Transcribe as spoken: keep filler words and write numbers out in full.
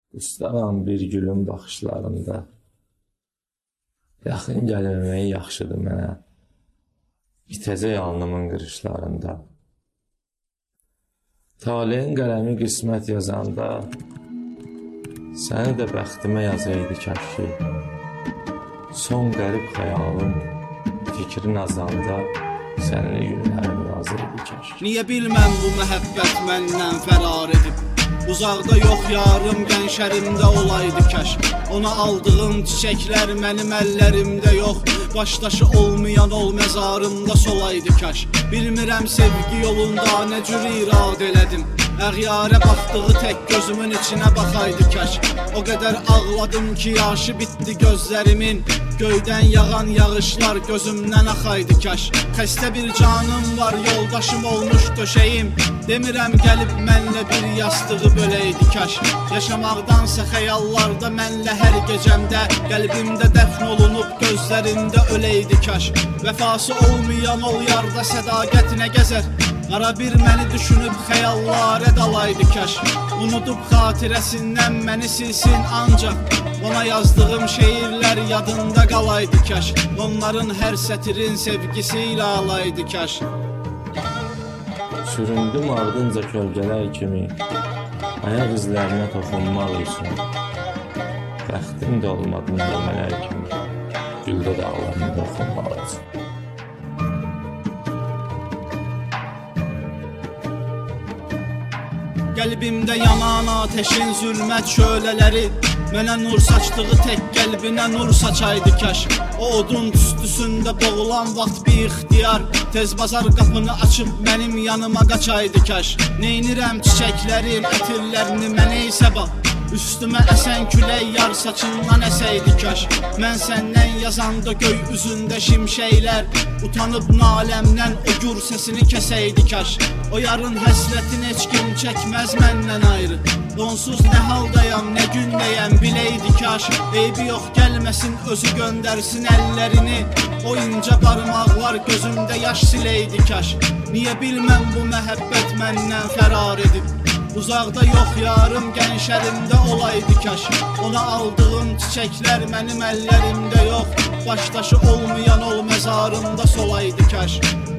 Ustaram bir gülün baxışlarında, yaxın gəlməyi yaxşıdır mənə, bitəcək alnımın qırışlarında. Taleyin qələmi qismət yazanda, səni də bəxtimə yazaydı kaş ki, son qərib xəyalım, fikrin azanda, sənli günlərim yazaydı kaş. Niyə bilməm bu məhəbbət məndən fərar edib? Uzaqda yox yarım, gənşərimdə olaydı kaş. Ona aldığım çiçəklər mənim əllərimdə yox, başdaşı olmayan ol məzarımda solaydı kaş. Bilmirəm sevgi yolunda nə cür irad elədim, əğyarə baxdığı tək gözümün içinə baxaydı kaş. O qədər ağladım ki yaşı bitdi gözlərimin, göydən yağan yağışlar gözümdən axaydı kaş. Xəstə bir canım var, yoldaşım olmuş döşəyim, demirəm gəlib mənlə bir yastığı böləydi kaş. Yaşamaqdansa xəyallarda mənlə hər gecəmdə, qəlbimdə dəfn olunub gözlərində öləydi kaş. Vəfası olmayan ol yarda sədaqətinə gəzər, ara bir məni düşünüb xəyallarə dalaydı kaş. Unudub xatirəsindən məni silsin ancaq, ona yazdığım şeirlər yadında qalaydı kaş. Onların hər sətirin sevgisi ilə alaydı kaş. Süründüm ardınca kölgələr kimi, ayaq izlərinə toxunmaq üçün. Bəxtim də olmadı nəğmələr kimi, güldə dağlarına toxunmaq üçün. Qəlbimdə yanan ateşin zülmət şölələri, mənə nur saçdığı tək qəlbinə nur saçaydı kaş. O odun tüstüsündə boğulan vaxt bir ixtiyar, tez bazar qapını açıb mənim yanıma qaçaydı kaş. Neynirəm çiçəklərin ətirlərini mənə isə bax, üstümə əsən külək yar saçından əsəydi kaş. Mən səndən yazanda göy üzündə şimşəklər, utanıb naləmdən o gür səsini kəsəydi kaş. O yarın həsrətini heç kim çəkməz məndən ayrı, onsuz nə haldayam, nə gündəyəm biləydi kaş. Eybi yox gəlməsin özü göndərsin əllərini, o incə barmaqlar gözümdə yaş siləydi kaş. Niyə bilməm bu məhəbbət məndən fərar edib? Uzaqda yox yarım, gənşərimdə olaydı kaş. Ona aldığım çiçəklər mənim əllərimdə yox, başdaşı olmayan ol məzarımda solaydı kaş.